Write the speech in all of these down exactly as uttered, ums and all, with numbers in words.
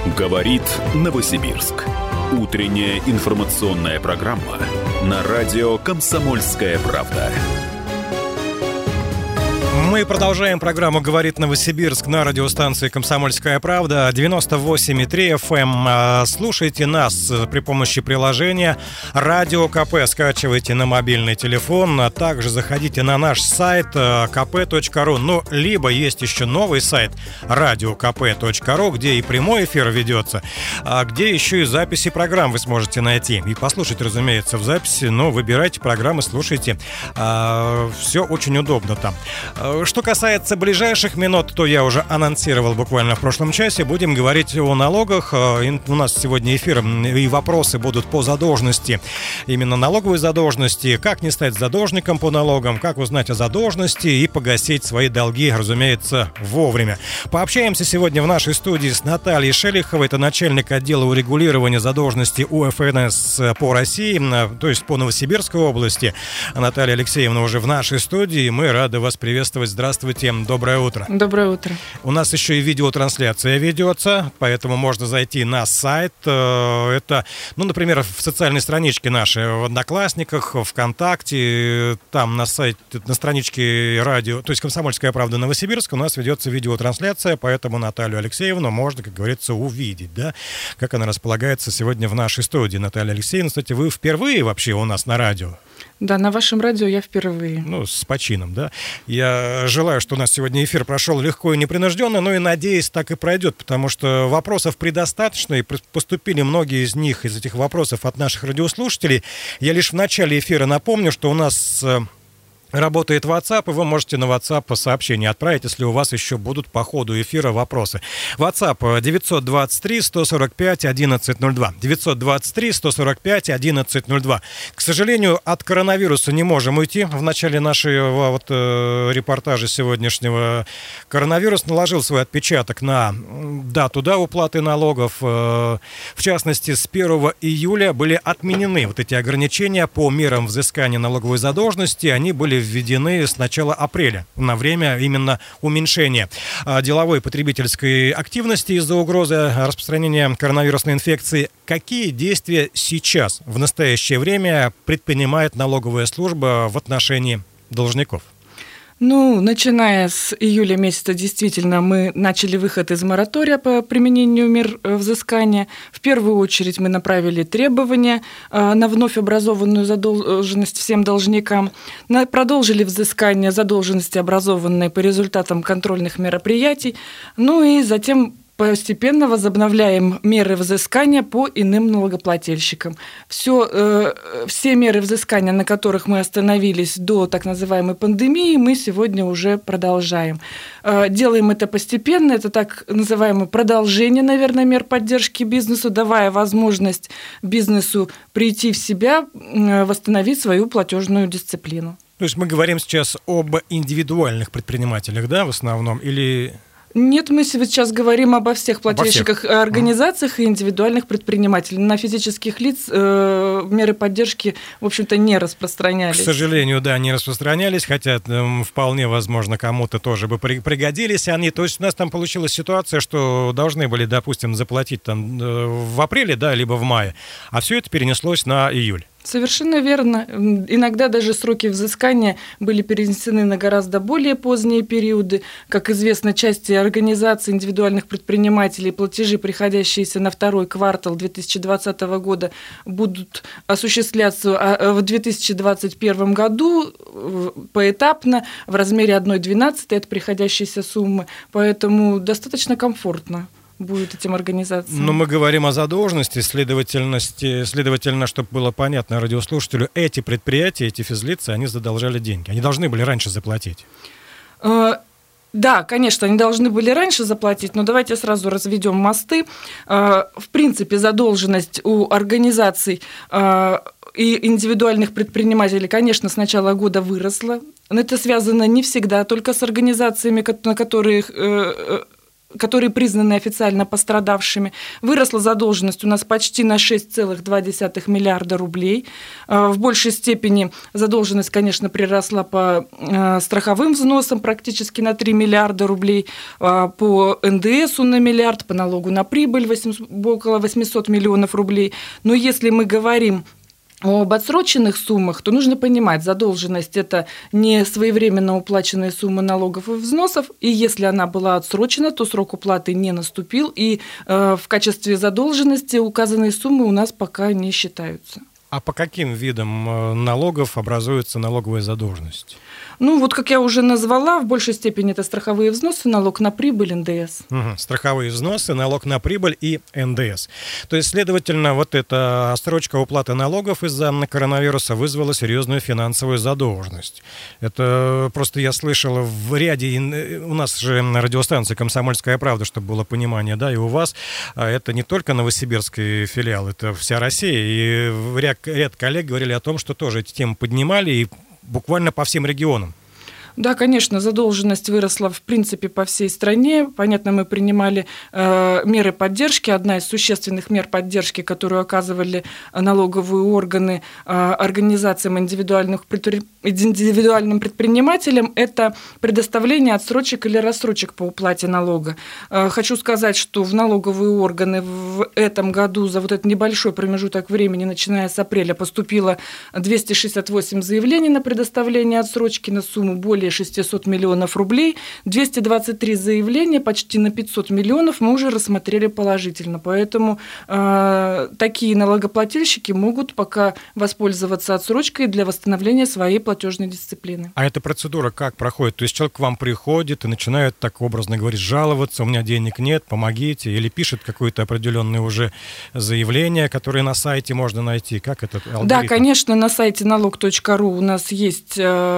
Говорит Новосибирск. Утренняя информационная программа на радио «Комсомольская правда». Мы продолжаем программу «Говорит Новосибирск» на радиостанции «Комсомольская правда», девяносто восемь и три эф эм. Слушайте нас при помощи приложения «Радио КП», скачивайте на мобильный телефон, а также заходите на наш сайт ка пэ точка ру. Ну, либо есть еще новый сайт радио ка пэ точка ру, где и прямой эфир ведется, а где еще и записи программ вы сможете найти. И послушать, разумеется, в записи, но выбирайте программы, слушайте. Все очень удобно там. Что касается ближайших минут, то я уже анонсировал буквально в прошлом часе. Будем говорить о налогах. У нас сегодня эфир и вопросы будут по задолженности. Именно налоговой задолженности. Как не стать задолжником по налогам, как узнать о задолженности и погасить свои долги, разумеется, вовремя. Пообщаемся сегодня в нашей студии с Натальей Шелиховой. Это начальник отдела урегулирования задолженности у эф эн эс по России, то есть по Новосибирской области. Наталья Алексеевна уже в нашей студии. Мы рады вас приветствовать. Здравствуйте, доброе утро. Доброе утро. У нас еще и видеотрансляция ведется, поэтому можно зайти на сайт. Это, ну, например, в социальной страничке нашей, в Одноклассниках, ВКонтакте, там на сайте, на страничке радио, то есть «Комсомольская правда» Новосибирск, у нас ведется видеотрансляция, поэтому Наталью Алексеевну можно, как говорится, увидеть, да, как она располагается сегодня в нашей студии. Наталья Алексеевна, кстати, вы впервые вообще у нас на радио? Да, на вашем радио я впервые. Ну, с почином, да. Я желаю, что у нас сегодня эфир прошел легко и непринужденно, но и, надеюсь, так и пройдет, потому что вопросов предостаточно, и поступили многие из них, из этих вопросов от наших радиослушателей. Я лишь в начале эфира напомню, что у нас работает WhatsApp, и вы можете на WhatsApp сообщение отправить, если у вас еще будут по ходу эфира вопросы. WhatsApp девятьсот двадцать три сто сорок пять одиннадцать ноль два. девятьсот двадцать три сто сорок пять одиннадцать ноль два. К сожалению, от коронавируса не можем уйти. В начале нашего вот, э, репортажа сегодняшнего коронавирус наложил свой отпечаток на дату, да, уплаты налогов. Э, в частности, с первого июля были отменены вот эти ограничения по мерам взыскания налоговой задолженности. Они были введены с начала апреля на время именно уменьшения деловой потребительской активности из-за угрозы распространения коронавирусной инфекции. Какие действия сейчас, в настоящее время, предпринимает налоговая служба в отношении должников? Ну, начиная с июля месяца, действительно, мы начали выход из моратория по применению мер взыскания. В первую очередь мы направили требования на вновь образованную задолженность всем должникам. Продолжили взыскание задолженности, образованной по результатам контрольных мероприятий. Ну и затем постепенно возобновляем меры взыскания по иным налогоплательщикам. Все, э, все меры взыскания, на которых мы остановились до так называемой пандемии, мы сегодня уже продолжаем. Э, делаем это постепенно, это так называемое продолжение, наверное, мер поддержки бизнесу, давая возможность бизнесу прийти в себя, э, восстановить свою платежную дисциплину. То есть мы говорим сейчас об индивидуальных предпринимателях, да, в основном, или... Нет, мы сейчас говорим обо всех плательщиках, обо всех. Организациях и индивидуальных предпринимателей. На физических лиц э, меры поддержки, в общем-то, не распространялись. К сожалению, да, не распространялись, хотя э, вполне возможно кому-то тоже бы пригодились они. То есть у нас там получилась ситуация, что должны были, допустим, заплатить там э, в апреле, да, либо в мае, а все это перенеслось на июль. Совершенно верно. Иногда даже сроки взыскания были перенесены на гораздо более поздние периоды. Как известно, части организаций индивидуальных предпринимателей платежи, приходящиеся на второй квартал две тысячи двадцатого года, будут осуществляться в две тысячи двадцать первом году поэтапно в размере одна двенадцатая от приходящейся суммы. Поэтому достаточно комфортно будет этим организациям. Но мы говорим о задолженности, следовательно, следовательно, чтобы было понятно радиослушателю, эти предприятия, эти физлицы, они задолжали деньги. Они должны были раньше заплатить. Да, конечно, они должны были раньше заплатить, но давайте сразу разведем мосты. В принципе, задолженность у организаций и индивидуальных предпринимателей, конечно, с начала года выросла. Но это связано не всегда только с организациями, на которых которые признаны официально пострадавшими. Выросла задолженность у нас почти на шесть целых два десятых миллиарда рублей. В большей степени задолженность, конечно, приросла по страховым взносам практически на три миллиарда рублей, по эн дэ эсу на миллиард, по налогу на прибыль около восемьсот миллионов рублей. Но если мы говорим об отсроченных суммах, то нужно понимать, задолженность – это не своевременно уплаченные суммы налогов и взносов, и если она была отсрочена, то срок уплаты не наступил, и э, в качестве задолженности указанные суммы у нас пока не считаются. А по каким видам налогов образуется налоговая задолженность? Ну, вот как я уже назвала, в большей степени это страховые взносы, налог на прибыль, эн дэ эс. Угу. Страховые взносы, налог на прибыль и эн дэ эс. То есть, следовательно, вот эта отсрочка уплаты налогов из-за коронавируса вызвала серьезную финансовую задолженность. Это просто я слышал в ряде, у нас же на радиостанции «Комсомольская правда», чтобы было понимание, да, и у вас, это не только новосибирский филиал, это вся Россия, и ряд, ряд коллег говорили о том, что тоже эти темы поднимали, и буквально по всем регионам. Да, конечно, задолженность выросла в принципе по всей стране. Понятно, мы принимали э, меры поддержки. Одна из существенных мер поддержки, которую оказывали налоговые органы э, организациям индивидуальных предпри... индивидуальным предпринимателям, это предоставление отсрочек или рассрочек по уплате налога. Э, хочу сказать, что в налоговые органы в этом году за вот этот небольшой промежуток времени, начиная с апреля, поступило двести шестьдесят восемь заявлений на предоставление отсрочки на сумму более шестьсот миллионов рублей, двести двадцать три заявления, почти на пятьсот миллионов мы уже рассмотрели положительно. Поэтому э, такие налогоплательщики могут пока воспользоваться отсрочкой для восстановления своей платежной дисциплины. А эта процедура как проходит? То есть человек к вам приходит и начинает, так образно говорить, жаловаться, у меня денег нет, помогите, или пишет какое-то определенное уже заявление, которое на сайте можно найти? Как это алгоритм? Да, конечно, на сайте налог точка ру у нас есть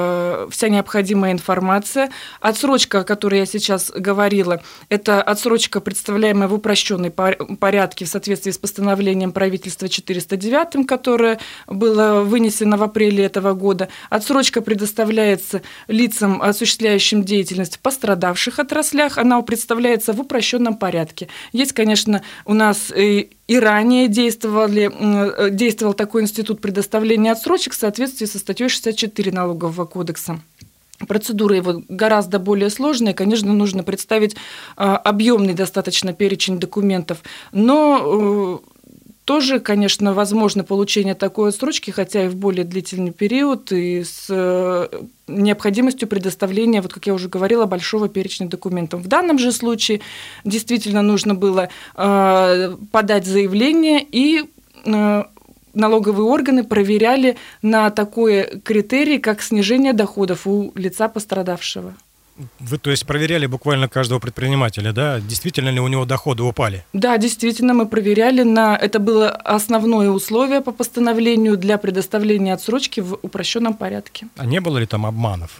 э, вся необходимая информация. Отсрочка, о которой я сейчас говорила, это отсрочка, представляемая в упрощенной порядке в соответствии с постановлением правительства четыреста девять, которое было вынесено в апреле этого года. Отсрочка предоставляется лицам, осуществляющим деятельность в пострадавших отраслях. Она представляется в упрощенном порядке. Есть, конечно, у нас и И ранее действовали, действовал такой институт предоставления отсрочек в соответствии со статьей шестьдесят четыре Налогового кодекса. Процедура его гораздо более сложная, конечно, нужно представить объемный достаточно перечень документов, но тоже, конечно, возможно получение такой отсрочки, хотя и в более длительный период, и с необходимостью предоставления, вот как я уже говорила, большого перечня документов. В данном же случае действительно нужно было подать заявление, и налоговые органы проверяли на такой критерий, как снижение доходов у лица пострадавшего. Вы, то есть, проверяли буквально каждого предпринимателя, да? Действительно ли у него доходы упали? Да, действительно, мы проверяли. На... Это было основное условие по постановлению для предоставления отсрочки в упрощенном порядке. А не было ли там обманов?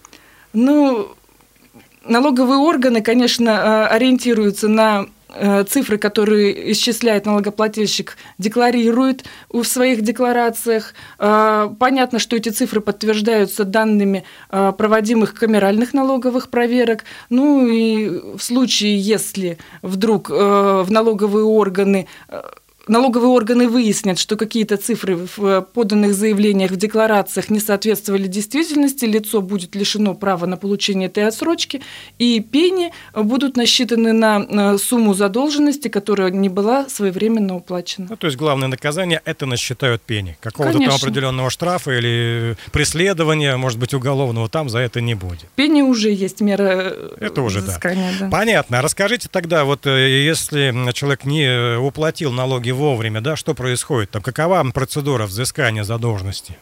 Ну, налоговые органы, конечно, ориентируются на цифры, которые исчисляет налогоплательщик, декларирует в своих декларациях. Понятно, что эти цифры подтверждаются данными проводимых камеральных налоговых проверок. Ну и в случае, если вдруг в налоговые органы налоговые органы выяснят, что какие-то цифры в поданных заявлениях, в декларациях не соответствовали действительности, лицо будет лишено права на получение этой отсрочки, и пени будут насчитаны на сумму задолженности, которая не была своевременно уплачена. Ну, то есть главное наказание – это насчитают пени. Какого-то там определенного штрафа или преследования, может быть, уголовного, там за это не будет. Пени уже есть мера это уже, взыскания. Да. Да. Понятно. Расскажите тогда, вот если человек не уплатил налоги вовремя, да, что происходит? Там, какова процедура взыскания задолженности?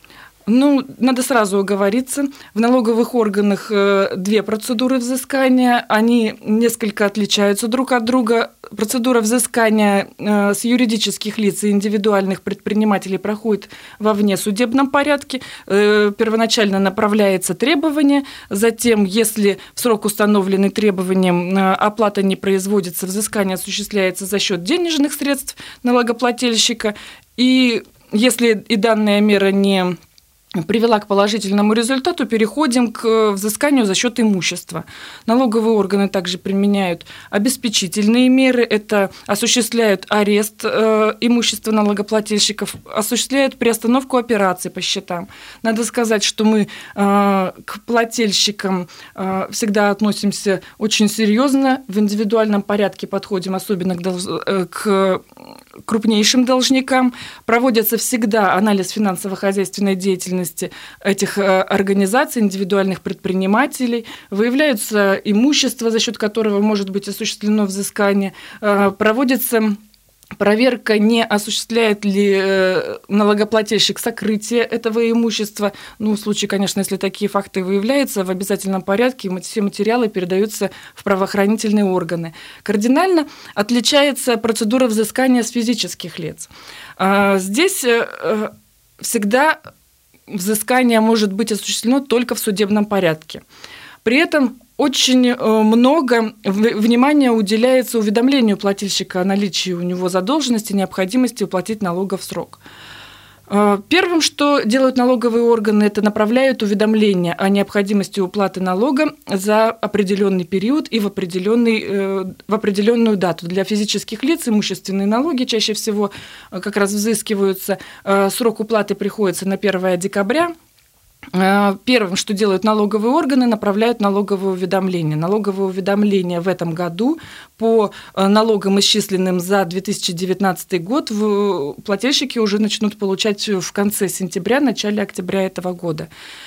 Ну, надо сразу оговориться. В налоговых органах две процедуры взыскания. Они несколько отличаются друг от друга. Процедура взыскания с юридических лиц и индивидуальных предпринимателей проходит во внесудебном порядке. Первоначально направляется требование. Затем, если в срок, установленный требованием, оплата не производится, взыскание осуществляется за счет денежных средств налогоплательщика. И если и данная мера не привела к положительному результату, переходим к взысканию за счет имущества. Налоговые органы также применяют обеспечительные меры, это осуществляют арест э, имущества налогоплательщиков, осуществляют приостановку операций по счетам. Надо сказать, что мы э, к плательщикам э, всегда относимся очень серьезно, в индивидуальном порядке подходим, особенно к, долж- э, к крупнейшим должникам. Проводится всегда анализ финансово-хозяйственной деятельности этих организаций, индивидуальных предпринимателей, выявляются имущество, за счет которого может быть осуществлено взыскание, проводится проверка, не осуществляет ли налогоплательщик сокрытие этого имущества. Ну, в случае, конечно, если такие факты выявляются, в обязательном порядке все материалы передаются в правоохранительные органы. Кардинально отличается процедура взыскания с физических лиц. Здесь всегда взыскание может быть осуществлено только в судебном порядке. При этом очень много внимания уделяется уведомлению плательщика о наличии у него задолженности, необходимости уплатить налога в срок. Первым, что делают налоговые органы, это направляют уведомление о необходимости уплаты налога за определенный период и в, определенный, в определенную дату. Для физических лиц имущественные налоги чаще всего как раз взыскиваются. Срок уплаты приходится на первое декабря. Первым, что делают налоговые органы, направляют налоговые уведомления. Налоговые уведомления в этом году по налогам, исчисленным за две тысячи девятнадцатый год, плательщики уже начнут получать в конце сентября, начале октября этого года.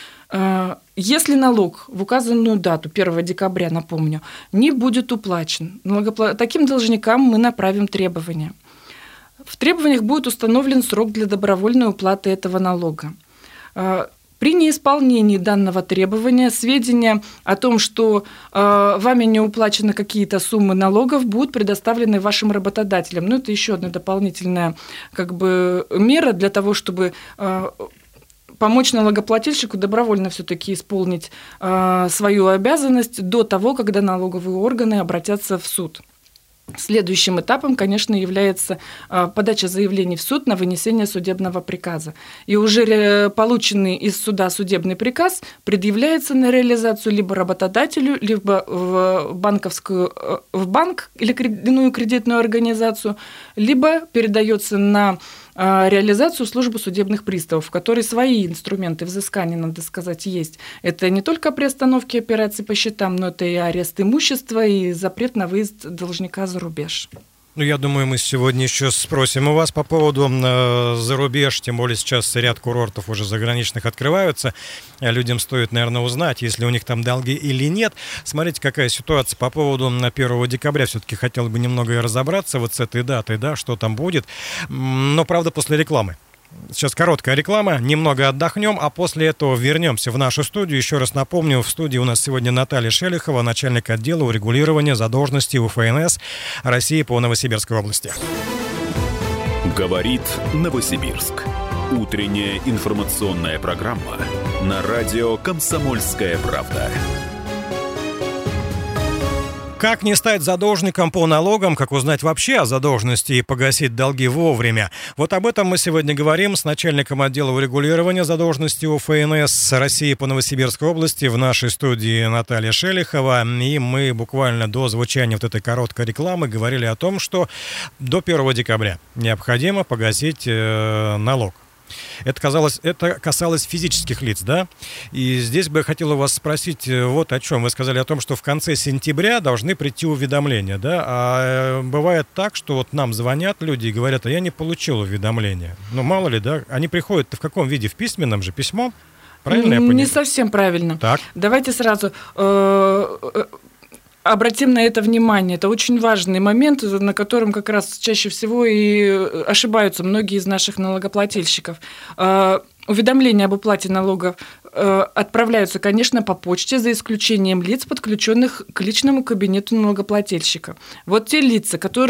Если налог в указанную дату, первого декабря, напомню, не будет уплачен, таким должникам мы направим требования. В требованиях будет установлен срок для добровольной уплаты этого налога. При неисполнении данного требования сведения о том, что э, вами не уплачены какие-то суммы налогов, будут предоставлены вашим работодателям. Ну, это еще одна дополнительная как бы, мера для того, чтобы э, помочь налогоплательщику добровольно все-таки исполнить э, свою обязанность до того, когда налоговые органы обратятся в суд. Следующим этапом, конечно, является подача заявлений в суд на вынесение судебного приказа. И уже полученный из суда судебный приказ предъявляется на реализацию либо работодателю, либо в банковскую, в банк или иную кредитную организацию, либо передается на реализацию службы судебных приставов, в которой свои инструменты взыскания, надо сказать, есть. Это не только приостановки операций по счетам, но это и арест имущества, и запрет на выезд должника за рубеж. Ну, я думаю, мы сегодня еще спросим у вас по поводу э, за рубеж, тем более сейчас ряд курортов уже заграничных открываются. Людям стоит, наверное, узнать, если у них там долги или нет. Смотрите, какая ситуация по поводу первого декабря. Все-таки хотел бы немного разобраться вот с этой датой, да, что там будет. Но, правда, после рекламы. Сейчас короткая реклама, немного отдохнем, а после этого вернемся в нашу студию. Еще раз напомню, в студии у нас сегодня Наталья Шелихова, начальник отдела урегулирования задолженности УФНС России по Новосибирской области. Говорит Новосибирск. Утренняя информационная программа на радио «Комсомольская правда». Как не стать задолженником по налогам, как узнать вообще о задолженности и погасить долги вовремя? Вот об этом мы сегодня говорим с начальником отдела урегулирования задолженности УФНС России по Новосибирской области в нашей студии Наталья Шелихова. И мы буквально до звучания вот этой короткой рекламы говорили о том, что до первого декабря необходимо погасить э, налог. Это, казалось, это касалось физических лиц, да? И здесь бы я хотел у вас спросить вот о чем. Вы сказали о том, что в конце сентября должны прийти уведомления, да? А бывает так, что вот нам звонят люди и говорят, а я не получил уведомления. Ну, мало ли, да? Они приходят в каком виде? В письменном же письмом? Правильно я понимаю? Не совсем правильно. Так. Давайте сразу... Обратим на это внимание. Это очень важный момент, на котором как раз чаще всего и ошибаются многие из наших налогоплательщиков. Уведомления об уплате налогов отправляются, конечно, по почте, за исключением лиц, подключенных к личному кабинету налогоплательщика. Вот те лица, которых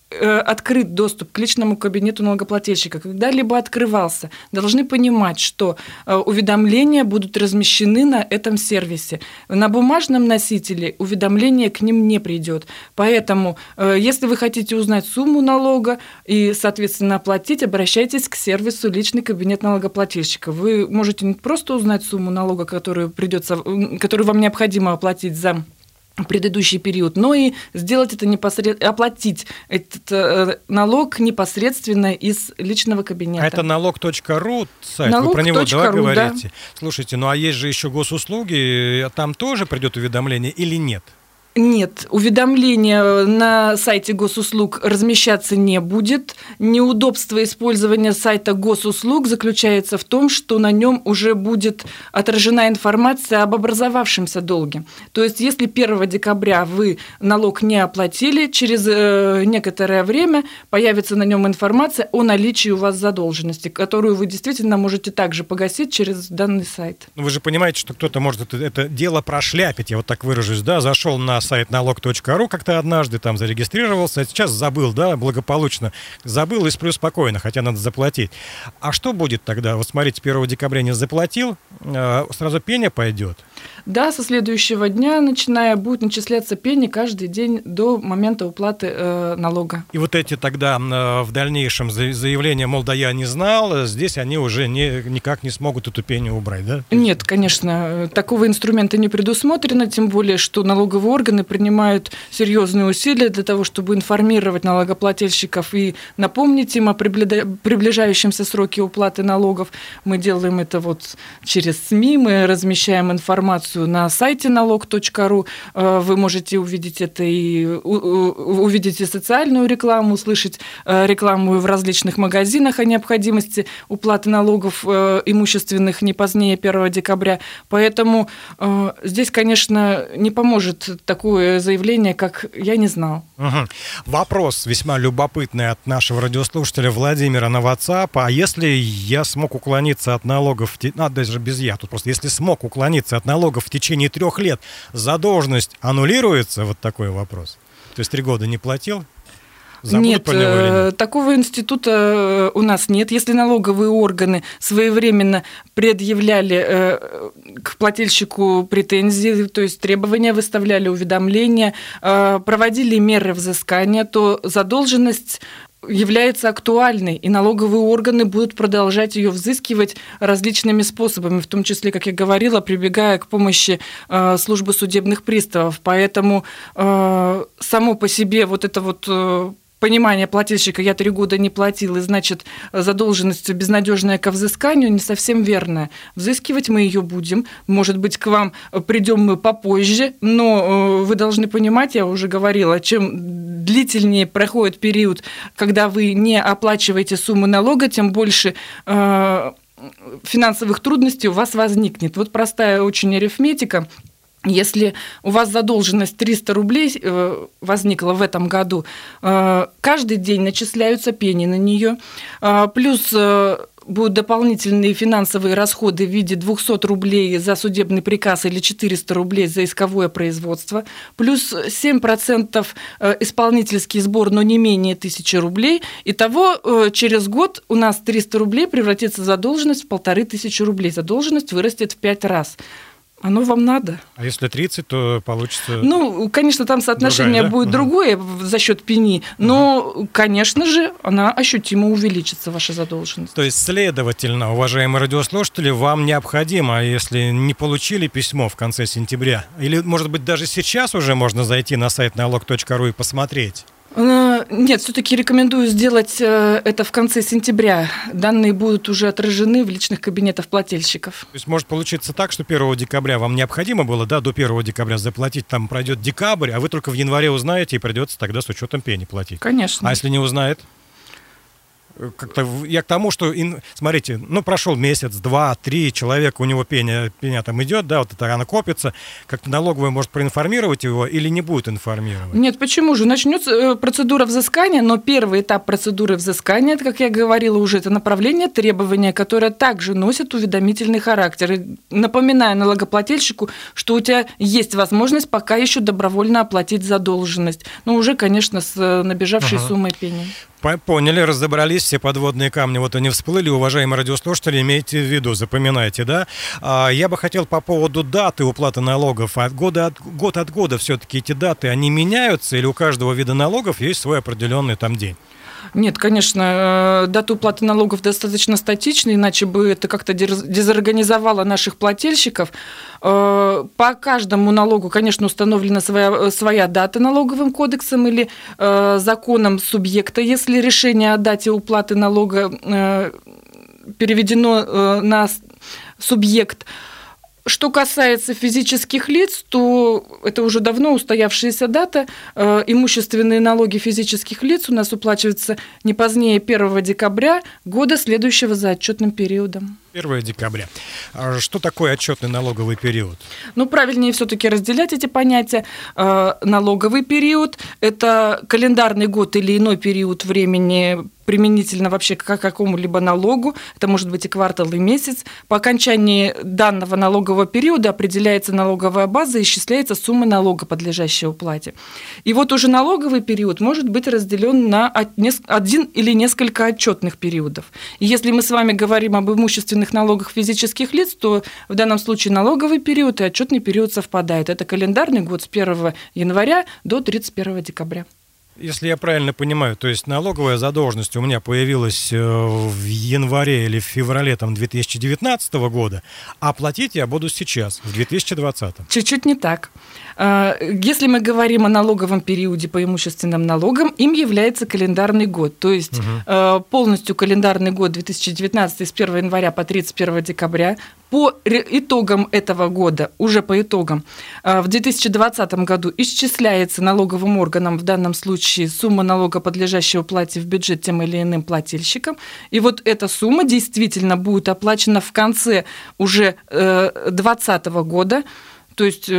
открыт доступ к личному кабинету налогоплательщика, когда-либо открывался, должны понимать, что уведомления будут размещены на этом сервисе. На бумажном носителе уведомление к ним не придет. Поэтому, если вы хотите узнать сумму налога и, соответственно, оплатить, обращайтесь к сервису «Личный кабинет налогоплательщика». Вы можете не просто узнать сумму налога, которую, придется, которую вам необходимо оплатить за предыдущий период, но и сделать это непосредственно, оплатить этот э, налог непосредственно из личного кабинета. А это налог точка ру сайт, налог. Вы про него да, ру, говорите? Да. Слушайте, ну а есть же еще госуслуги, там тоже придет уведомление или нет? Нет, уведомление на сайте госуслуг размещаться не будет. Неудобство использования сайта госуслуг заключается в том, что на нем уже будет отражена информация об образовавшемся долге. То есть, если первого декабря вы налог не оплатили, через некоторое время появится на нем информация о наличии у вас задолженности, которую вы действительно можете также погасить через данный сайт. Вы же понимаете, что кто-то может это, это дело прошляпить, я вот так выражусь, да, зашел на сайт налог точка ру как-то однажды там зарегистрировался, а сейчас забыл, да, благополучно забыл и сплю спокойно, хотя надо заплатить. А что будет тогда? Вот смотрите, первого декабря не заплатил, сразу пеня пойдет? Да, со следующего дня, начиная, будет начисляться пени каждый день до момента уплаты э, налога. И вот эти тогда э, в дальнейшем заявления, мол, да я не знал, здесь они уже не, никак не смогут эту пеню убрать, да? Нет, конечно, такого инструмента не предусмотрено, тем более, что налоговые органы принимают серьезные усилия для того, чтобы информировать налогоплательщиков и напомнить им о приближающемся сроке уплаты налогов. Мы делаем это вот через СМИ, мы размещаем информацию на сайте налог точка ру. Вы можете увидеть это и увидеть и социальную рекламу, услышать рекламу в различных магазинах о необходимости уплаты налогов имущественных не позднее первого декабря. Поэтому здесь, конечно, не поможет такое заявление, как «я не знал». Угу. Вопрос весьма любопытный от нашего радиослушателя Владимира на WhatsApp. А если я смог уклониться от налогов, а, даже без «я», тут просто если смог уклониться от налогов в течение трех лет, задолженность аннулируется? Вот такой вопрос. То есть три года не платил? Забудут нет, про него или нет? Такого института у нас нет. Если налоговые органы своевременно предъявляли к плательщику претензии, то есть требования, выставляли уведомления, проводили меры взыскания, то задолженность является актуальной, и налоговые органы будут продолжать ее взыскивать различными способами, в том числе, как я говорила, прибегая к помощи э, службы судебных приставов. Поэтому э, само по себе вот это вот э, понимание плательщика «я три года не платил», и значит задолженность безнадежная ко взысканию, не совсем верная. Взыскивать мы ее будем. Может быть, к вам придем мы попозже, но вы должны понимать, я уже говорила, чем длительнее проходит период, когда вы не оплачиваете сумму налога, тем больше э, финансовых трудностей у вас возникнет. Вот простая очень арифметика. Если у вас задолженность триста рублей возникла в этом году, каждый день начисляются пени на нее, плюс будут дополнительные финансовые расходы в виде двести рублей за судебный приказ или четыреста рублей за исковое производство, плюс семь процентов исполнительский сбор, но не менее тысячи рублей. Итого через год у нас триста рублей превратится в задолженность в полторы тысячи рублей. Задолженность вырастет в пять раз. Оно вам надо. А если тридцать, то получится... Ну, конечно, там соотношение другая, да? будет угу. другое за счет пени, но, угу. конечно же, она ощутимо увеличится, ваша задолженность. То есть, следовательно, уважаемые радиослушатели, вам необходимо, если не получили письмо в конце сентября, или, может быть, даже сейчас уже можно зайти на сайт налог точка ру и посмотреть? Нет, все-таки рекомендую сделать это в конце сентября. Данные будут уже отражены в личных кабинетах плательщиков. То есть может получиться так, что первого декабря вам необходимо было, да, до первого декабря заплатить, там пройдет декабрь, а вы только в январе узнаете, и придется тогда с учетом пени платить. Конечно. А если не узнает? как-то я к тому, что, смотрите, ну, прошел месяц, два, три, человек, у него пеня, пеня там идет, да, вот это она копится, как-то налоговая может проинформировать его или не будет информировать? Нет, почему же? Начнется процедура взыскания, но первый этап процедуры взыскания, это, как я говорила уже, это направление требования, которое также носит уведомительный характер. И напоминаю налогоплательщику, что у тебя есть возможность пока еще добровольно оплатить задолженность, но уже, конечно, с набежавшей ага. суммой пени. Поняли, разобрались, все подводные камни, вот они всплыли, уважаемые радиослушатели, имейте в виду, запоминайте, да. Я бы хотел по поводу даты уплаты налогов, от года от, год от года все-таки эти даты, они меняются или у каждого вида налогов есть свой определенный там день? Нет, конечно, дата уплаты налогов достаточно статична, иначе бы это как-то дезорганизовало наших плательщиков. По каждому налогу, конечно, установлена своя, своя дата налоговым кодексом или законом субъекта. Если решение о дате уплаты налога переведено на субъект. Что касается физических лиц, то это уже давно устоявшаяся дата. Имущественные налоги физических лиц у нас уплачиваются не позднее первого декабря года, следующего за отчетным периодом. первого декабря. Что такое отчетный налоговый период? Ну, правильнее все-таки разделять эти понятия. Налоговый период – это календарный год или иной период времени, применительно вообще к какому-либо налогу, это может быть и квартал, и месяц. По окончании данного налогового периода определяется налоговая база и исчисляется сумма налога, подлежащая уплате. И вот уже налоговый период может быть разделен на один или несколько отчетных периодов. И если мы с вами говорим об имущественных налогах физических лиц, то в данном случае налоговый период и отчетный период совпадают. Это календарный год с первого января до тридцать первого декабря. Если я правильно понимаю, то есть налоговая задолженность у меня появилась в январе или в феврале там, две тысячи девятнадцатого года, а платить я буду сейчас, в две тысячи двадцатом. Чуть-чуть не так. Если мы говорим о налоговом периоде по имущественным налогам, им является календарный год. То есть угу. полностью календарный год две тысячи девятнадцатый с первого января по тридцать первого декабря. По итогам этого года, уже по итогам, в две тысячи двадцатом году исчисляется налоговым органом, в данном случае, сумма налога, подлежащего уплате в бюджет тем или иным плательщикам. И вот эта сумма действительно будет оплачена в конце уже две тысячи двадцатого года, то есть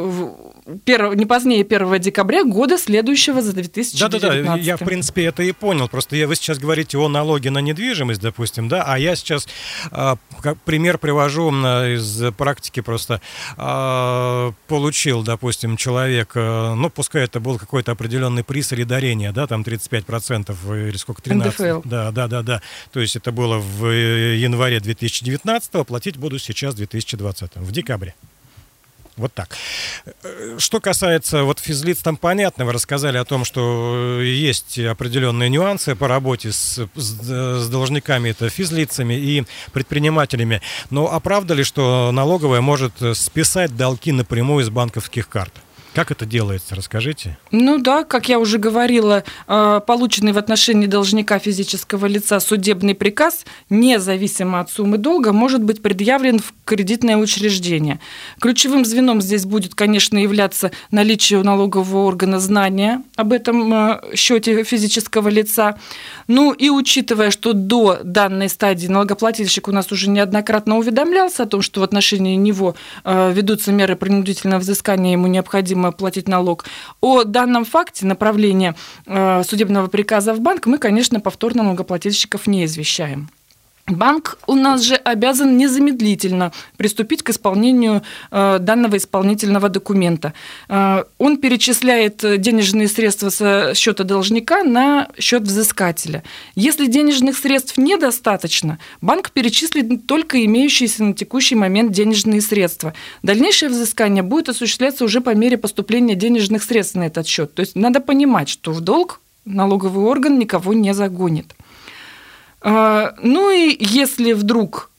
не позднее первого декабря года, следующего за две тысячи девятнадцатым. Да-да-да, я, в принципе, это и понял. Просто я, вы сейчас говорите о налоге на недвижимость, допустим, да, а я сейчас э, как пример привожу из практики просто. Э, получил, допустим, человек, э, ну, пускай это был какой-то определенный приз или дарение, да, там тридцать пять процентов или сколько, тринадцать процентов. Да, да, да, да. То есть это было в январе две тысячи девятнадцатого, платить буду сейчас в две тысячи двадцатом, в декабре. Вот так. Что касается вот физлиц, там понятно, вы рассказали о том, что есть определенные нюансы по работе с, с, с должниками, это физлицами и предпринимателями. Но а правда ли, что налоговая может списать долги напрямую из банковских карт? Как это делается, расскажите? Ну да, как я уже говорила, полученный в отношении должника физического лица судебный приказ, независимо от суммы долга, может быть предъявлен в кредитное учреждение. Ключевым звеном здесь будет, конечно, являться наличие у налогового органа знания об этом счете физического лица. Ну и учитывая, что до данной стадии налогоплательщик у нас уже неоднократно уведомлялся о том, что в отношении него ведутся меры принудительного взыскания, ему необходимо платить налог. О данном факте направления э, судебного приказа в банк мы, конечно, повторно налогоплательщиков не извещаем. Банк у нас же обязан незамедлительно приступить к исполнению э, данного исполнительного документа. Э, он перечисляет денежные средства со счета должника на счет взыскателя. Если денежных средств недостаточно, банк перечислит только имеющиеся на текущий момент денежные средства. Дальнейшее взыскание будет осуществляться уже по мере поступления денежных средств на этот счет. То есть надо понимать, что в долг налоговый орган никого не загонит. Ну и если вдруг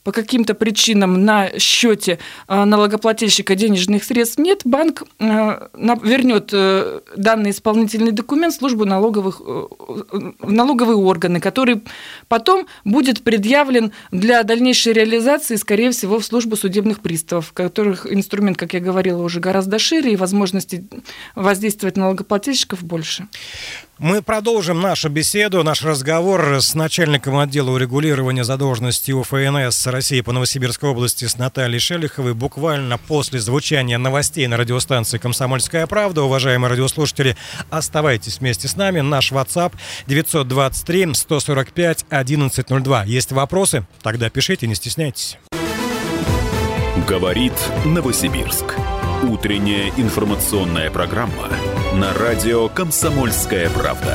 по каким-то причинам на счете налогоплательщика денежных средств нет, банк вернет данный исполнительный документ в службу налоговых, в налоговые органы, который потом будет предъявлен для дальнейшей реализации, скорее всего, в службу судебных приставов, которых инструмент, как я говорила, уже гораздо шире и возможности воздействовать на налогоплательщиков больше. Мы продолжим нашу беседу, наш разговор с начальником отдела урегулирования задолженности УФНС России по Новосибирской области с Натальей Шелиховой буквально после звучания новостей на радиостанции «Комсомольская правда». Уважаемые радиослушатели, оставайтесь вместе с нами. Наш WhatsApp девятьсот двадцать три сто сорок пять одиннадцать ноль два. Есть вопросы? Тогда пишите, не стесняйтесь. Говорит Новосибирск. Утренняя информационная программа на радио «Комсомольская правда».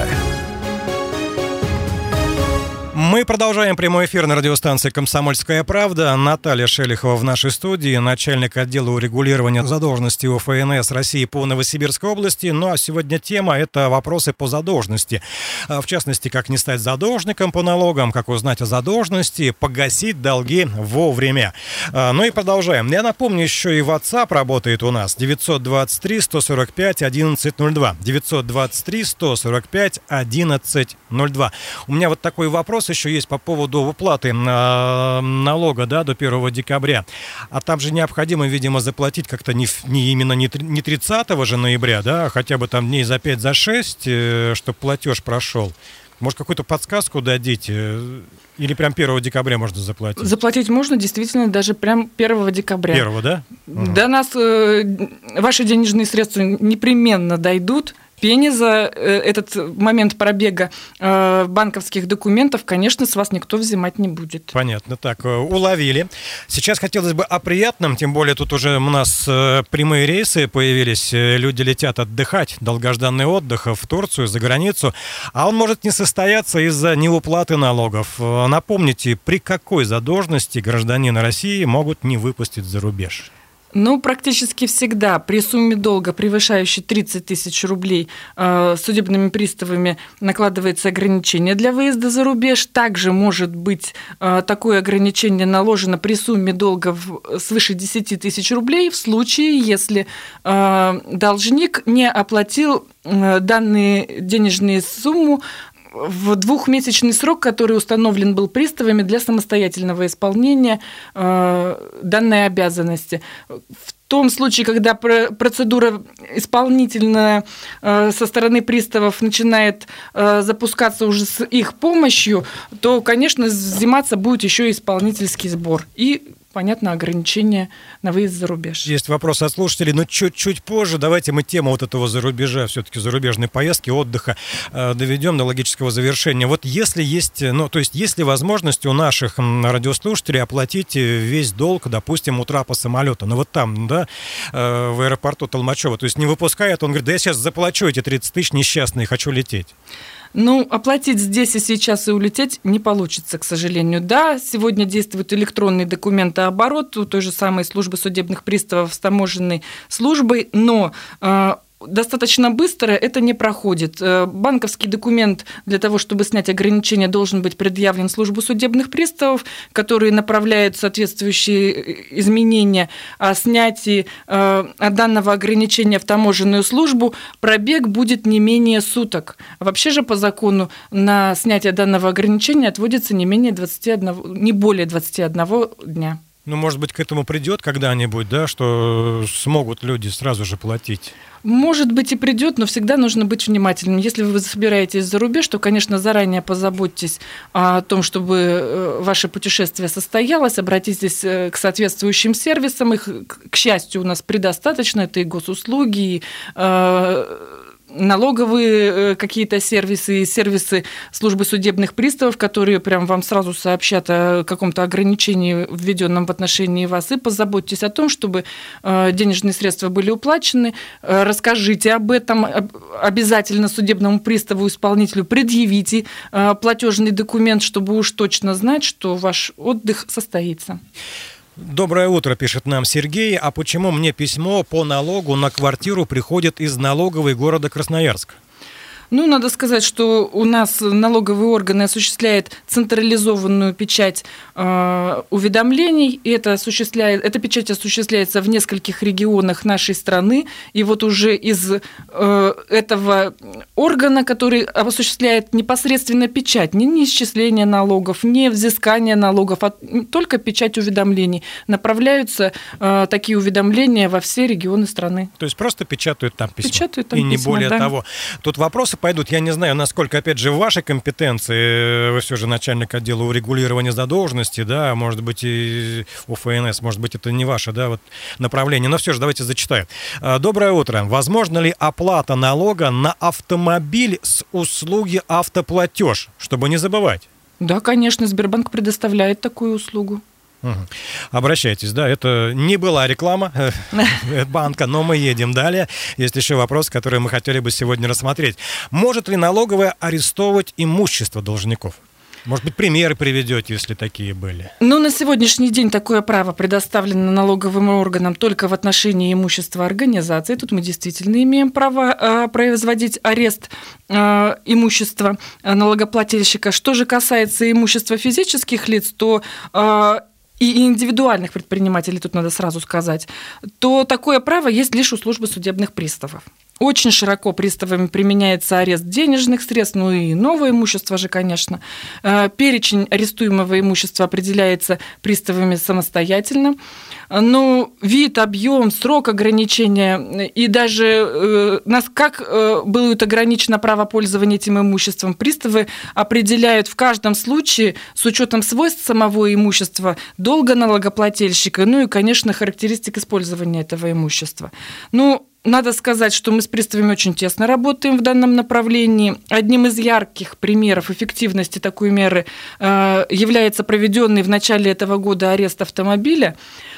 Мы продолжаем прямой эфир на радиостанции «Комсомольская правда». Наталья Шелихова в нашей студии, начальник отдела урегулирования задолженности УФНС России по Новосибирской области. Ну а сегодня тема – это вопросы по задолженности. В частности, как не стать задолжником по налогам, как узнать о задолженности, погасить долги вовремя. Ну и продолжаем. Я напомню, еще и WhatsApp работает у нас. девятьсот двадцать три сто сорок пять одиннадцать ноль два. девятьсот двадцать три сто сорок пять одиннадцать ноль два. У меня вот такой вопрос еще есть по поводу уплаты э, налога, да, до первого декабря. А там же необходимо, видимо, заплатить как-то не, не именно не тридцатого же ноября, да, а хотя бы там дней за пять, за шесть, э, чтобы платеж прошел. Может, какую-то подсказку дадите? Или прям первого декабря можно заплатить? Заплатить можно действительно даже прям первого декабря. Первого, да? До нас э, ваши денежные средства непременно дойдут. Пени за этот момент пробега э, банковских документов, конечно, с вас никто взимать не будет. Понятно, так, уловили. Сейчас хотелось бы о приятном, тем более тут уже у нас э, прямые рейсы появились, люди летят отдыхать, долгожданный отдых в Турцию, за границу, а он может не состояться из-за неуплаты налогов. Напомните, при какой задолженности гражданина России могут не выпустить за рубеж? Ну, практически всегда при сумме долга, превышающей тридцать тысяч рублей, судебными приставами накладывается ограничение для выезда за рубеж. Также может быть такое ограничение наложено при сумме долга свыше десяти тысяч рублей в случае, если должник не оплатил данные денежные сумму в двухмесячный срок, который установлен был приставами для самостоятельного исполнения э, данной обязанности. В том случае, когда процедура исполнительная э, со стороны приставов начинает э, запускаться уже с их помощью, то, конечно, взиматься будет еще и исполнительский сбор. И понятно, ограничения на выезд за рубеж. Есть вопрос от слушателей, но чуть-чуть позже давайте мы тему вот этого зарубежа, все-таки зарубежной поездки, отдыха э, доведем до логического завершения. Вот если есть, ну, то есть есть ли возможность у наших радиослушателей оплатить весь долг, допустим, у трапа самолета, ну вот там, да, э, в аэропорту Толмачева, то есть не выпускает, он говорит, да я сейчас заплачу эти тридцать тысяч несчастные, хочу лететь. Ну, оплатить здесь и сейчас и улететь не получится, к сожалению. Да, сегодня действует электронный документооборот у той же самой службы судебных приставов с таможенной службой, но э, достаточно быстро это не проходит. Банковский документ для того, чтобы снять ограничения, должен быть предъявлен в службу судебных приставов, которые направляют соответствующие изменения о снятии данного ограничения в таможенную службу. Пробег будет не менее суток. Вообще же по закону на снятие данного ограничения отводится не менее двадцати одного, не более двадцати одного дня. Ну, может быть, к этому придет когда-нибудь, да, что смогут люди сразу же платить? Может быть, и придет, но всегда нужно быть внимательным. Если вы собираетесь за рубеж, то, конечно, заранее позаботьтесь о том, чтобы ваше путешествие состоялось, обратитесь к соответствующим сервисам. Их, к счастью, у нас предостаточно. Это и госуслуги, и налоговые какие-то сервисы, сервисы службы судебных приставов, которые прям вам сразу сообщат о каком-то ограничении, введенном в отношении вас, и позаботьтесь о том, чтобы денежные средства были уплачены. Расскажите об этом обязательно судебному приставу, исполнителю, предъявите платежный документ, чтобы уж точно знать, что ваш отдых состоится. Доброе утро, пишет нам Сергей. А почему мне письмо по налогу на квартиру приходит из налоговой города Красноярск? Ну, надо сказать, что у нас налоговые органы осуществляют централизованную печать э, уведомлений. И это осуществляет, эта печать осуществляется в нескольких регионах нашей страны. И вот уже из э, этого органа, который осуществляет непосредственно печать, не, не исчисление налогов, не взыскание налогов, а только печать уведомлений, направляются э, такие уведомления во все регионы страны. То есть просто печатают там письма. Печатают там и не письма, более да. того. Тут вопросы пойдут. Я не знаю, насколько, опять же, в вашей компетенции, вы все же начальник отдела урегулирования задолженности, да, может быть, и у эф эн эс, может быть, это не ваше, да, вот направление, но все же давайте зачитаю. Доброе утро. Возможно ли оплата налога на автомобиль с услуги автоплатеж, чтобы не забывать? Да, конечно, Сбербанк предоставляет такую услугу. Угу. Обращайтесь, да, это не была реклама банка, но мы едем далее. Есть еще вопрос, который мы хотели бы сегодня рассмотреть. Может ли налоговая арестовывать имущество должников? Может быть, примеры приведете, если такие были? Ну, на сегодняшний день такое право предоставлено налоговым органам только в отношении имущества организации. Тут мы действительно имеем право э, производить арест э, имущества налогоплательщика. Что же касается имущества физических лиц, то... Э, и индивидуальных предпринимателей, тут надо сразу сказать, то такое право есть лишь у службы судебных приставов. Очень широко приставами применяется арест денежных средств, ну и новое имущество же, конечно. Перечень арестуемого имущества определяется приставами самостоятельно. Но вид, объем, срок ограничения и даже как будет ограничено право пользования этим имуществом, приставы определяют в каждом случае с учетом свойств самого имущества, долга налогоплательщика, ну и, конечно, характеристик использования этого имущества. Ну, надо сказать, что мы с приставами очень тесно работаем в данном направлении. Одним из ярких примеров эффективности такой меры является проведенный в начале этого года арест автомобиля.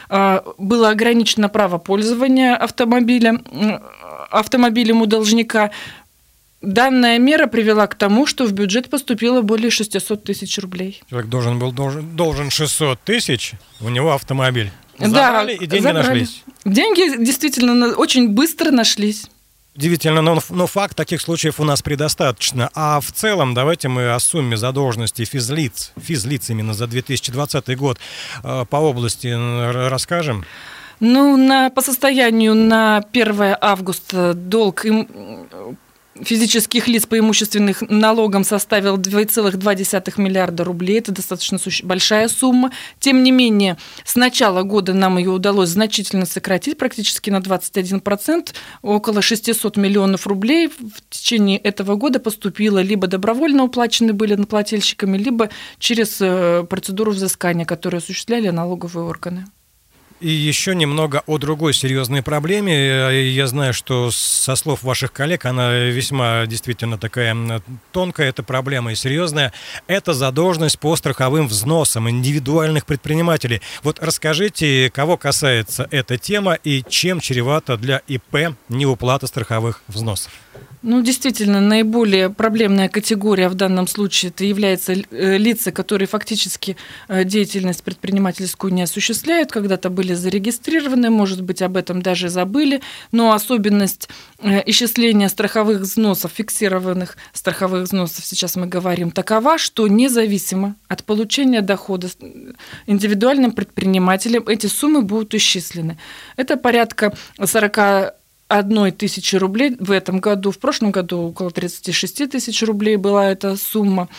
Было ограничено право пользования автомобиля, автомобилем у должника. Данная мера привела к тому, что в бюджет поступило более шестьсот тысяч рублей. Человек должен был должен, должен шестьсот тысяч, у него автомобиль. Забрали, да, и деньги забрали. Нашлись. Деньги действительно очень быстро нашлись. Удивительно, но, но факт таких случаев у нас предостаточно. А в целом давайте мы о сумме задолженности физлиц, физлиц именно за две тысячи двадцатый год по области расскажем. Ну, на, по состоянию на первое августа долг им, физических лиц по имущественным налогам составил два целых два десятых миллиарда рублей. Это достаточно большая сумма. Тем не менее, с начала года нам ее удалось значительно сократить, практически на двадцать один процент. Около шестьсот миллионов рублей в течение этого года поступило, либо добровольно уплачены были налогоплательщиками, либо через процедуру взыскания, которую осуществляли налоговые органы. И еще немного о другой серьезной проблеме. Я знаю, что со слов ваших коллег она весьма действительно такая тонкая, эта проблема и серьезная. Это задолженность по страховым взносам индивидуальных предпринимателей. Вот расскажите, кого касается эта тема и чем чревата для ИП неуплата страховых взносов? Ну, действительно, наиболее проблемная категория в данном случае это являются лица, которые фактически деятельность предпринимательскую не осуществляют, когда-то были зарегистрированы, может быть, об этом даже забыли, но особенность исчисления страховых взносов, фиксированных страховых взносов, сейчас мы говорим, такова, что независимо от получения дохода индивидуальным предпринимателям эти суммы будут исчислены. Это порядка сорок одной тысячи рублей в этом году. В прошлом году около тридцать шесть тысяч рублей была эта сумма.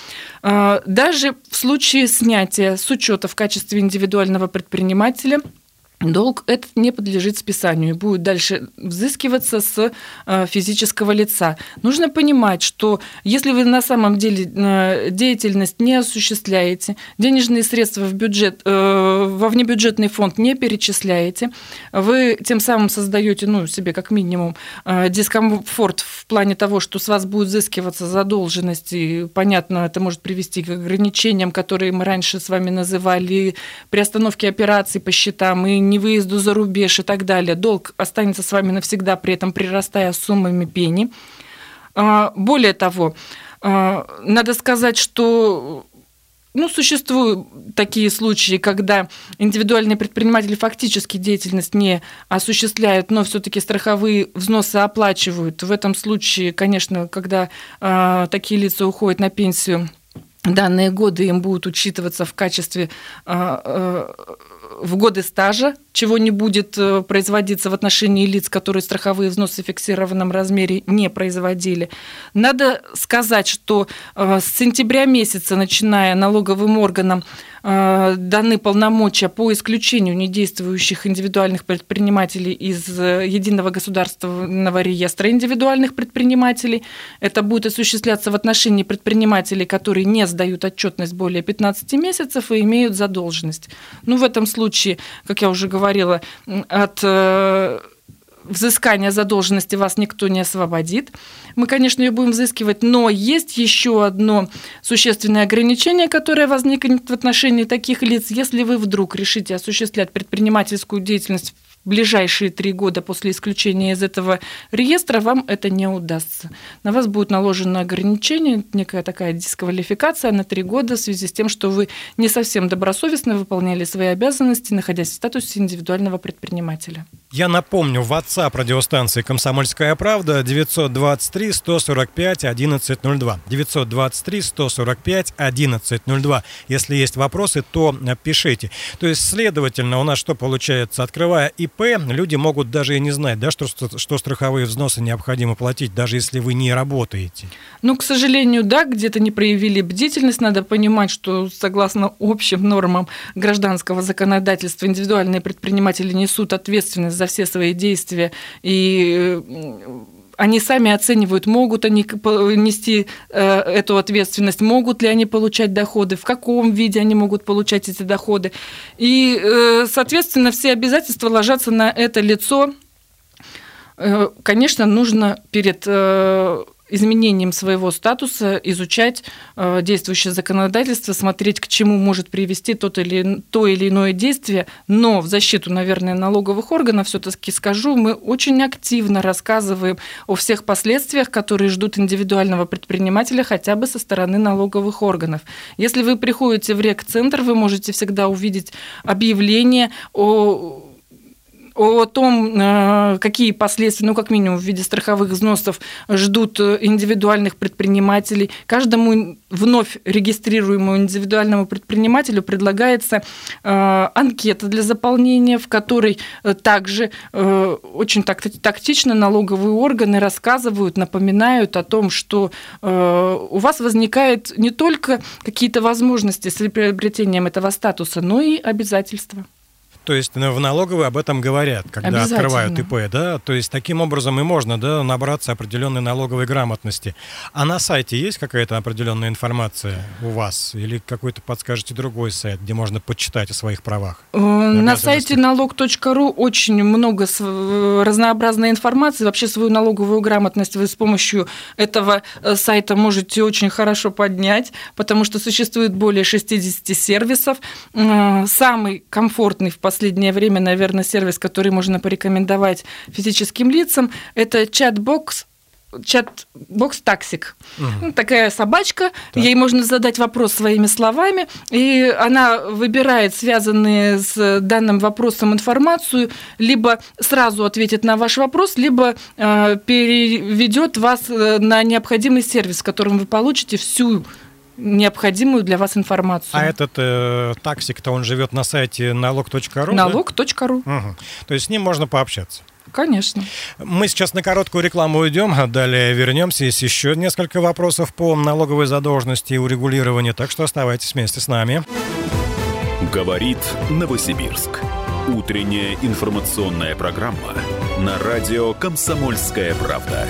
Даже в случае снятия с учета в качестве индивидуального предпринимателя долг этот не подлежит списанию и будет дальше взыскиваться с физического лица. Нужно понимать, что если вы на самом деле деятельность не осуществляете, денежные средства в бюджет, во внебюджетный фонд не перечисляете, вы тем самым создаете, ну, себе как минимум дискомфорт в плане того, что с вас будет взыскиваться задолженность, и, понятно, это может привести к ограничениям, которые мы раньше с вами называли, приостановке операций по счетам и не выезду за рубеж и так далее. Долг останется с вами навсегда, при этом прирастая суммами пени. Более того, надо сказать, что Ну, существуют такие случаи, когда индивидуальные предприниматели фактически деятельность не осуществляют, но все-таки страховые взносы оплачивают. В этом случае, конечно, когда э, такие лица уходят на пенсию, данные годы им будут учитываться в качестве э, э, в годы стажа, чего не будет производиться в отношении лиц, которые страховые взносы в фиксированном размере не производили. Надо сказать, что с сентября месяца, начиная налоговым органам, даны полномочия по исключению недействующих индивидуальных предпринимателей из Единого государственного реестра индивидуальных предпринимателей. Это будет осуществляться в отношении предпринимателей, которые не сдают отчетность более пятнадцати месяцев и имеют задолженность. Ну, в этом случае, как я уже говорила, от взыскания задолженности вас никто не освободит. Мы, конечно, ее будем взыскивать, но есть еще одно существенное ограничение, которое возникнет в отношении таких лиц. Если вы вдруг решите осуществлять предпринимательскую деятельность в ближайшие три года после исключения из этого реестра, вам это не удастся. На вас будет наложено ограничение, некая такая дисквалификация на три года в связи с тем, что вы не совсем добросовестно выполняли свои обязанности, находясь в статусе индивидуального предпринимателя. Я напомню, WhatsApp радиостанции «Комсомольская правда» девятьсот двадцать три сто сорок пять одиннадцать ноль два. девятьсот двадцать три сто сорок пять одиннадцать ноль два. Если есть вопросы, то пишите. То есть, следовательно, у нас что получается? Открывая ИП, люди могут даже и не знать, да, что, что страховые взносы необходимо платить, даже если вы не работаете. Ну, к сожалению, да, где-то не проявили бдительность. Надо понимать, что согласно общим нормам гражданского законодательства индивидуальные предприниматели несут ответственность за все свои действия, и они сами оценивают, могут они нести эту ответственность, могут ли они получать доходы, в каком виде они могут получать эти доходы. И, соответственно, все обязательства ложатся на это лицо. Конечно, нужно перед изменением своего статуса изучать э, действующее законодательство, смотреть, к чему может привести тот или, то или иное действие. Но в защиту, наверное, налоговых органов все-таки скажу, мы очень активно рассказываем о всех последствиях, которые ждут индивидуального предпринимателя хотя бы со стороны налоговых органов. Если вы приходите в рекцентр, вы можете всегда увидеть объявление о о том, какие последствия, ну, как минимум, в виде страховых взносов ждут индивидуальных предпринимателей. Каждому вновь регистрируемому индивидуальному предпринимателю предлагается анкета для заполнения, в которой также очень тактично налоговые органы рассказывают, напоминают о том, что у вас возникают не только какие-то возможности с приобретением этого статуса, но и обязательства. То есть в налоговой об этом говорят, когда открывают ИП, да? То есть таким образом и можно, да, набраться определенной налоговой грамотности. А на сайте есть какая-то определенная информация у вас? Или какой-то подскажете другой сайт, где можно почитать о своих правах? На сайте налог точка ру очень много разнообразной информации. Вообще свою налоговую грамотность вы с помощью этого сайта можете очень хорошо поднять, потому что существует более шестьдесят сервисов. Самый комфортный в последнее время, наверное, сервис, который можно порекомендовать физическим лицам, это чат-бокс, чат-бокс Таксик. Угу. Ну, такая собачка, так. Ей можно задать вопрос своими словами, и она выбирает связанные с данным вопросом информацию, либо сразу ответит на ваш вопрос, либо э, переведет вас на необходимый сервис, в котором вы получите всю необходимую для вас информацию. А этот э, таксик-то, он живет на сайте налог точка ру? налог точка ру. Да? Угу. То есть с ним можно пообщаться? Конечно. Мы сейчас на короткую рекламу уйдем, а далее вернемся. Есть еще несколько вопросов по налоговой задолженности и урегулированию, так что оставайтесь вместе с нами. Говорит Новосибирск. Утренняя информационная программа на радио «Комсомольская правда».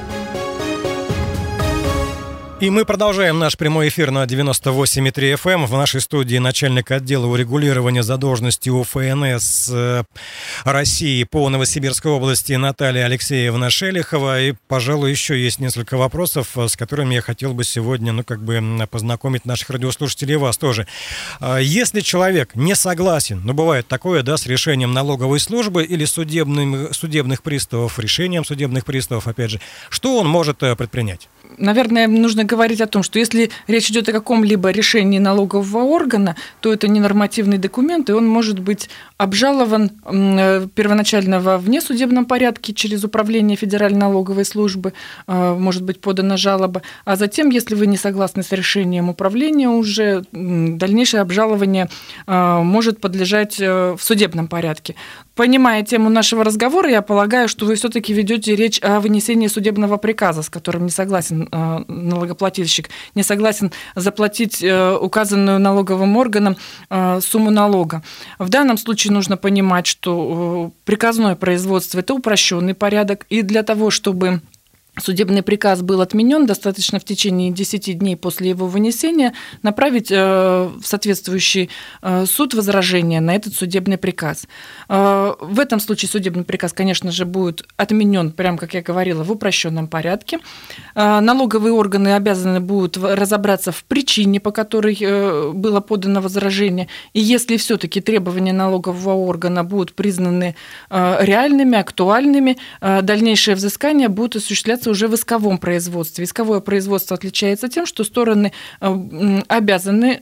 И мы продолжаем наш прямой эфир на девяносто восемь и три эф эм. В нашей студии начальник отдела урегулирования задолженности У Эф Эн Эс России по Новосибирской области Наталья Алексеевна Шелихова. И, пожалуй, еще есть несколько вопросов, с которыми я хотел бы сегодня, ну, как бы познакомить наших радиослушателей и вас тоже. Если человек не согласен, ну, бывает такое, да, с решением налоговой службы или судебным, судебных приставов, решением судебных приставов, опять же, что он может предпринять? наверное, нужно говорить о том, что если речь идет о каком-либо решении налогового органа, то это не нормативный документ, и он может быть обжалован первоначально во внесудебном порядке через управление Федеральной налоговой службы, может быть подана жалоба, а затем, если вы не согласны с решением управления, уже дальнейшее обжалование может подлежать в судебном порядке. Понимая тему нашего разговора, я полагаю, что вы все-таки ведете речь о вынесении судебного приказа, с которым не согласен налогоплательщик, не согласен заплатить указанную налоговым органом сумму налога. В данном случае нужно понимать, что приказное производство – это упрощенный порядок, и для того, чтобы судебный приказ был отменен, достаточно в течение десяти дней после его вынесения направить в соответствующий суд возражение на этот судебный приказ. В этом случае судебный приказ, конечно же, будет отменен, прямо как я говорила, в упрощенном порядке. Налоговые органы обязаны будут разобраться в причине, по которой было подано возражение. И если все-таки требования налогового органа будут признаны реальными, актуальными, дальнейшее взыскание будет осуществляться уже в исковом производстве. Исковое производство отличается тем, что стороны обязаны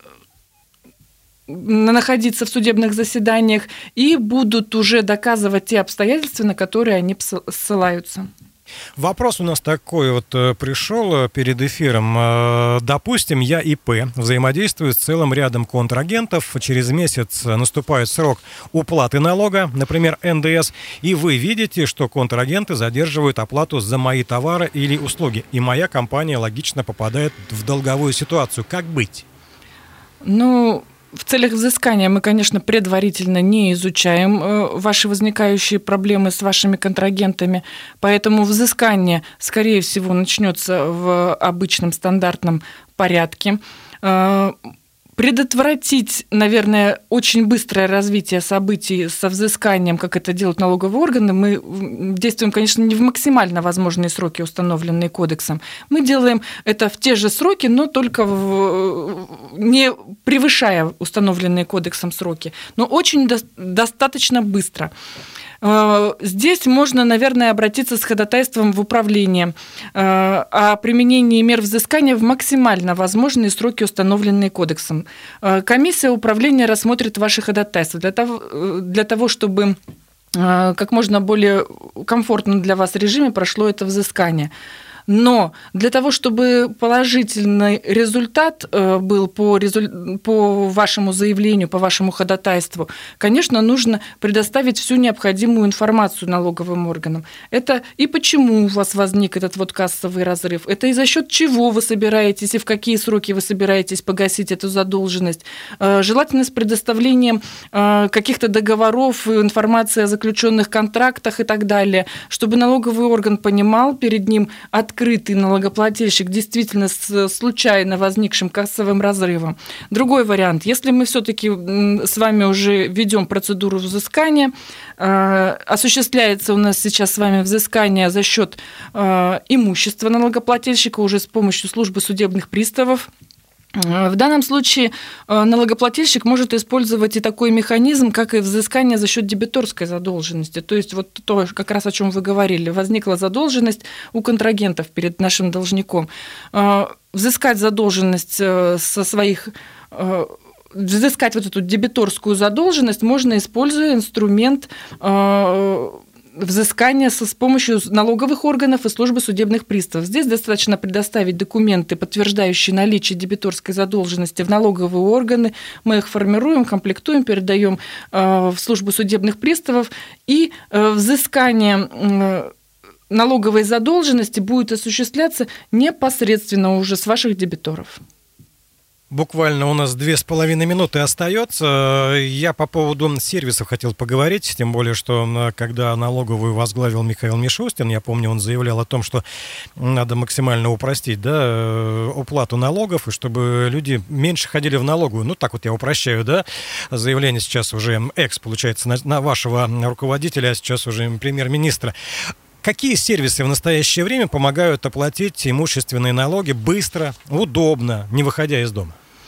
находиться в судебных заседаниях и будут уже доказывать те обстоятельства, на которые они ссылаются. Вопрос у нас такой вот пришел перед эфиром. Допустим, я ИП, взаимодействую с целым рядом контрагентов, через месяц наступает срок уплаты налога, например, эн дэ эс, и вы видите, что контрагенты задерживают оплату за мои товары или услуги, и моя компания логично попадает в долговую ситуацию. Как быть? Ну... В целях взыскания мы, конечно, предварительно не изучаем ваши возникающие проблемы с вашими контрагентами, поэтому взыскание, скорее всего, начнется в обычном стандартном порядке. Предотвратить, наверное, очень быстрое развитие событий со взысканием, как это делают налоговые органы, мы действуем, конечно, не в максимально возможные сроки, установленные кодексом. Мы делаем это в те же сроки, но только в, не превышая установленные кодексом сроки, но очень до, достаточно быстро. Здесь можно, наверное, обратиться с ходатайством в управление о применении мер взыскания в максимально возможные сроки, установленные кодексом. Комиссия управления рассмотрит ваши ходатайства для того, для того, чтобы как можно более комфортно для вас режиме прошло это взыскание. Но для того, чтобы положительный результат был по, резу... по вашему заявлению, по вашему ходатайству, конечно, нужно предоставить всю необходимую информацию налоговым органам. Это и почему у вас возник этот вот кассовый разрыв, это и за счет чего вы собираетесь, и в какие сроки вы собираетесь погасить эту задолженность. Желательно с предоставлением каких-то договоров, информации о заключенных контрактах и так далее, чтобы налоговый орган понимал перед ним, от открытый налогоплательщик действительно с случайно возникшим кассовым разрывом. Другой вариант. Если мы все-таки с вами уже ведем процедуру взыскания, осуществляется у нас сейчас с вами взыскание за счет имущества налогоплательщика уже с помощью службы судебных приставов, в данном случае налогоплательщик может использовать и такой механизм, как и взыскание за счет дебиторской задолженности. То есть вот то, как раз о чем вы говорили, возникла задолженность у контрагентов перед нашим должником. Взыскать задолженность со своих... Взыскать вот эту дебиторскую задолженность можно, используя инструмент взыскания с помощью налоговых органов и службы судебных приставов. Здесь достаточно предоставить документы, подтверждающие наличие дебиторской задолженности в налоговые органы. Мы их формируем, комплектуем, передаем в службу судебных приставов, и взыскание налоговой задолженности будет осуществляться непосредственно уже с ваших дебиторов. Буквально у нас две с половиной минуты остается. Я по поводу сервисов хотел поговорить, тем более, что когда налоговую возглавил Михаил Мишустин, я помню, он заявлял о том, что надо максимально упростить, да, уплату налогов, и чтобы люди меньше ходили в налоговую. Ну, так вот я упрощаю, да. Заявление сейчас уже экс, получается, на, на вашего руководителя, а сейчас уже премьер-министра. Какие сервисы в настоящее время помогают оплатить имущественные налоги быстро, удобно, не выходя из дома?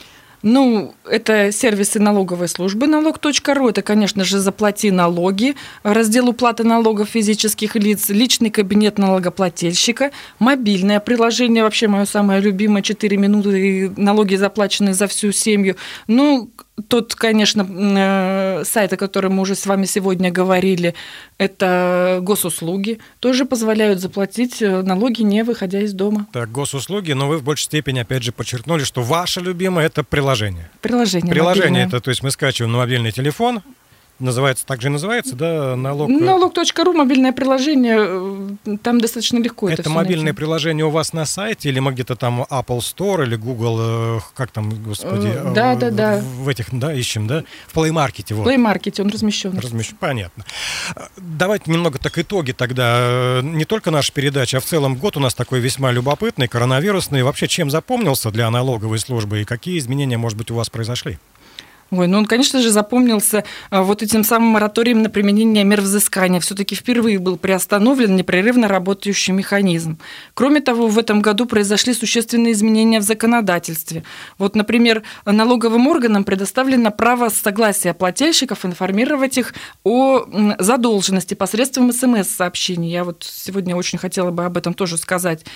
Ну, это сервисы налоговой службы налог точка ру, это, конечно же, «Заплати налоги», раздел «Уплата налогов физических лиц», личный кабинет налогоплательщика, мобильное приложение, вообще мое самое любимое, четыре минуты, налоги заплачены за всю семью. Ну, тот, конечно, сайт, о котором мы уже с вами сегодня говорили, это госуслуги, тоже позволяют заплатить налоги, не выходя из дома. Так, госуслуги, но вы в большей степени, опять же, подчеркнули, что ваше любимое – это приложение. Приложение. Приложение мобильное. Это, то есть мы скачиваем на мобильный телефон, называется, так же и называется, да, налог. налог точка ру, мобильное приложение, там достаточно легко это, это все мобильное найти. Приложение у вас на сайте или мы где-то там Apple Store или Google, как там, господи, да, да, да. в этих, да, ищем, да, в Play Market. Вот. В Play Market он размещен. Размещен, понятно. Давайте немного так итоги тогда. Не только наша передача, а в целом год у нас такой весьма любопытный, коронавирусный. Вообще, чем запомнился для налоговой службы и какие изменения, может быть, у вас произошли? Ой, ну он, конечно же, запомнился вот этим самым мораторием на применение мер взыскания. Все-таки впервые был приостановлен непрерывно работающий механизм. Кроме того, в этом году произошли существенные изменения в законодательстве. Вот, например, налоговым органам предоставлено право согласия плательщиков информировать их о задолженности посредством эс эм эс-сообщений. Я вот сегодня очень хотела бы об этом тоже сказать.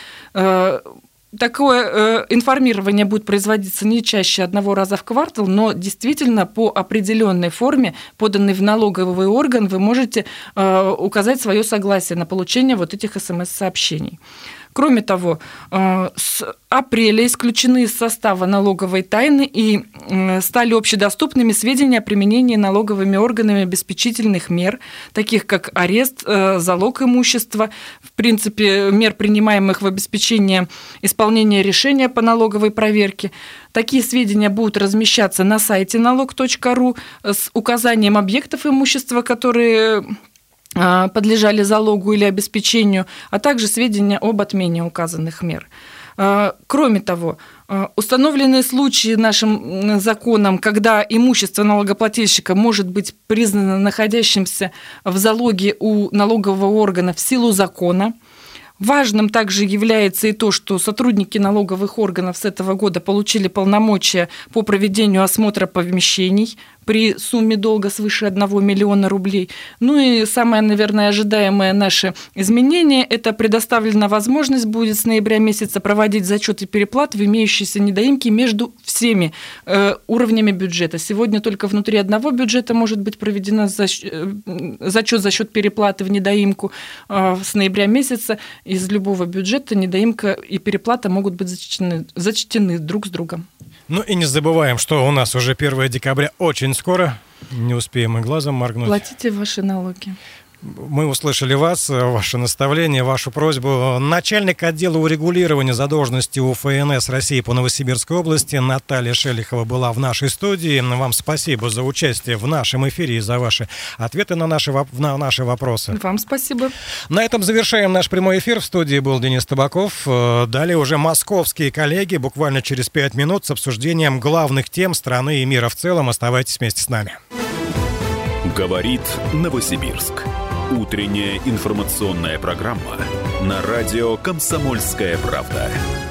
Такое э, информирование будет производиться не чаще одного раза в квартал, но действительно по определенной форме, поданной в налоговый орган, вы можете э, указать свое согласие на получение вот этих эс эм эс-сообщений. Кроме того, с апреля исключены из состава налоговой тайны и стали общедоступными сведения о применении налоговыми органами обеспечительных мер, таких как арест, залог имущества, в принципе, мер, принимаемых в обеспечение исполнения решения по налоговой проверке. Такие сведения будут размещаться на сайте налог точка ру с указанием объектов имущества, которые подлежали залогу или обеспечению, а также сведения об отмене указанных мер. Кроме того, установлены случаи нашим законом, когда имущество налогоплательщика может быть признано находящимся в залоге у налогового органа в силу закона. Важным также является и то, что сотрудники налоговых органов с этого года получили полномочия по проведению осмотра помещений при сумме долга свыше одного миллиона рублей. Ну и самое, наверное, ожидаемое наше изменение – это предоставлена возможность будет с ноября месяца проводить зачет и переплат в имеющиеся недоимки между всеми э, уровнями бюджета. Сегодня только внутри одного бюджета может быть проведена зачет за счет переплаты в недоимку. Э, с ноября месяца из любого бюджета недоимка и переплата могут быть зачтены, зачтены друг с другом. Ну и не забываем, что у нас уже первое декабря очень скоро. Не успеем и глазом моргнуть. Платите ваши налоги. Мы услышали вас, ваше наставление, вашу просьбу. Начальник отдела урегулирования задолженности У Эф Эн Эс России по Новосибирской области Наталья Шелихова была в нашей студии. Вам спасибо за участие в нашем эфире и за ваши ответы на наши, на наши вопросы. Вам спасибо. На этом завершаем наш прямой эфир. В студии был Денис Табаков. Далее уже московские коллеги буквально через пять минут с обсуждением главных тем страны и мира в целом. Оставайтесь вместе с нами. Говорит Новосибирск. Утренняя информационная программа на радио «Комсомольская правда».